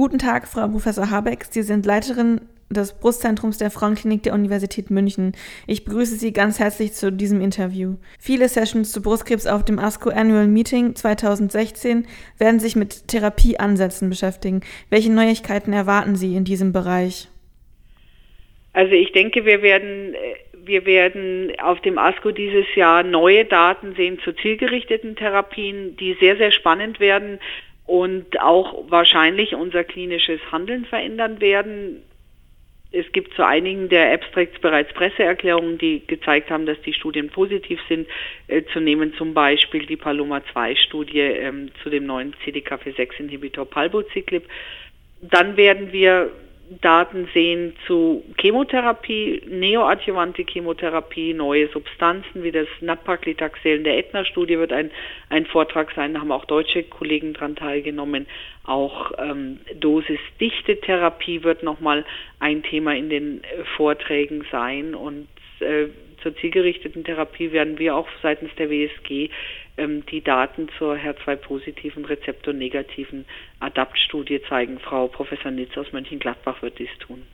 Guten Tag, Frau Professor Habeck. Sie sind Leiterin des Brustzentrums der Frauenklinik der Universität München. Ich begrüße Sie ganz herzlich zu diesem Interview. Viele Sessions zu Brustkrebs auf dem ASCO Annual Meeting 2016 werden sich mit Therapieansätzen beschäftigen. Welche Neuigkeiten erwarten Sie in diesem Bereich? Also ich denke, wir werden auf dem ASCO dieses Jahr neue Daten sehen zu zielgerichteten Therapien, die sehr, sehr spannend werden und auch wahrscheinlich unser klinisches Handeln verändern werden. Es gibt zu einigen der Abstracts bereits Presseerklärungen, die gezeigt haben, dass die Studien positiv sind. Zu nehmen zum Beispiel die Paloma-2-Studie zu dem neuen CDK4/6-Inhibitor Palbociclib. Dann werden wir Daten sehen zu Chemotherapie, neoadjuvante Chemotherapie, neue Substanzen wie das Nab-Paclitaxel. In der Aetna-Studie wird ein Vortrag sein, da haben auch deutsche Kollegen daran teilgenommen. Auch dosisdichte Therapie wird nochmal ein Thema in den Vorträgen sein. Und zur zielgerichteten Therapie werden wir auch seitens der WSG die Daten zur HER2-positiven, rezeptornegativen ADAPT-Studie zeigen. Frau Professor Nitz aus Mönchengladbach wird dies tun.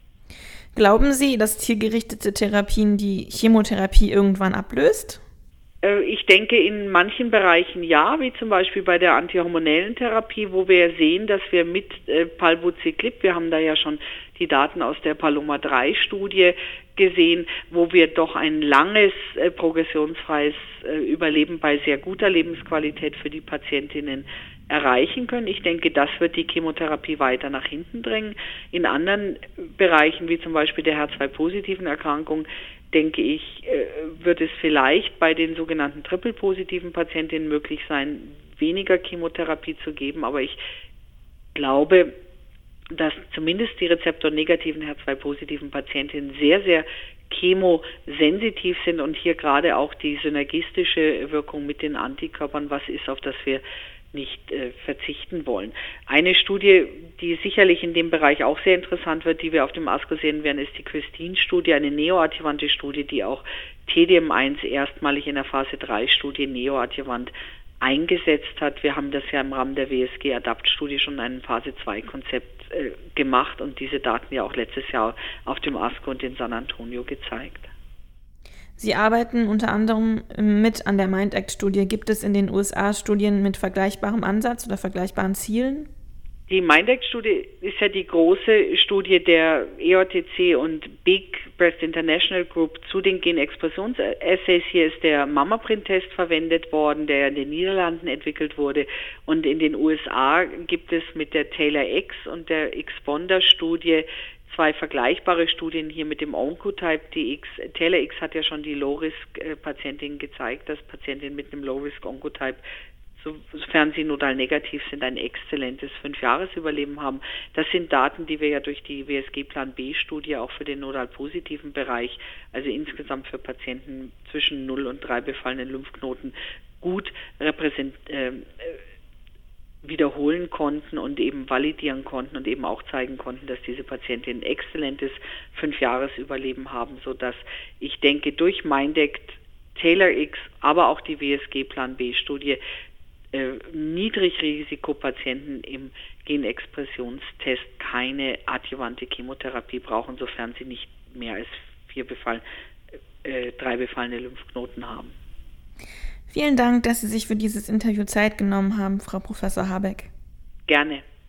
Glauben Sie, dass zielgerichtete Therapien die Chemotherapie irgendwann ablöst? Ich denke in manchen Bereichen ja, wie zum Beispiel bei der antihormonellen Therapie, wo wir sehen, dass wir mit Palbociclib, wir haben da ja schon die Daten aus der Paloma-3-Studie gesehen, wo wir doch ein langes progressionsfreies Überleben bei sehr guter Lebensqualität für die Patientinnen erreichen können. Ich denke, das wird die Chemotherapie weiter nach hinten drängen. In anderen Bereichen, wie zum Beispiel der HER2-positiven Erkrankung, denke ich, wird es vielleicht bei den sogenannten triple-positiven Patientinnen möglich sein, weniger Chemotherapie zu geben. Aber ich glaube, dass zumindest die rezeptornegativen HER2-positiven Patientinnen sehr, sehr chemosensitiv sind und hier gerade auch die synergistische Wirkung mit den Antikörpern was ist, auf das wir nicht verzichten wollen. Eine Studie, die sicherlich in dem Bereich auch sehr interessant wird, die wir auf dem ASCO sehen werden, ist die Christine-Studie, eine neoadjuvante Studie, die auch T-DM1 erstmalig in der Phase 3-Studie neoadjuvant eingesetzt hat. Wir haben das ja im Rahmen der WSG-ADAPT-Studie schon ein Phase 2-Konzept gemacht und diese Daten ja auch letztes Jahr auf dem ASCO und in San Antonio gezeigt. Sie arbeiten unter anderem mit an der MIND-ACT-Studie. Gibt es in den USA Studien mit vergleichbarem Ansatz oder vergleichbaren Zielen? Die MIND-ACT-Studie ist ja die große Studie der EOTC und Big Breast International Group zu den Genexpressions-Assays. Hier ist der Mammaprint-Test verwendet worden, der in den Niederlanden entwickelt wurde. Und in den USA gibt es mit der Taylor-X und der Xponder-Studie zwei vergleichbare Studien hier mit dem Oncotype DX. Taylor-X hat ja schon die Low-Risk-Patientinnen gezeigt, dass Patientinnen mit einem Low-Risk-Oncotype, sofern sie nodal negativ sind, ein exzellentes 5-Jahres-Überleben haben. Das sind Daten, die wir ja durch die WSG-Plan-B-Studie auch für den nodal-positiven Bereich, also insgesamt für Patienten zwischen 0 und 3 befallenen Lymphknoten, gut wiederholen konnten und eben validieren konnten und eben auch zeigen konnten, dass diese Patientinnen ein exzellentes 5-Jahres-Überleben haben, sodass ich denke, durch MIND-ACT, Taylor-X, aber auch die WSG-Plan-B-Studie Niedrigrisikopatienten im Genexpressionstest keine adjuvante Chemotherapie brauchen, sofern sie nicht mehr als 3 befallene Lymphknoten haben. Vielen Dank, dass Sie sich für dieses Interview Zeit genommen haben, Frau Professor Habeck. Gerne.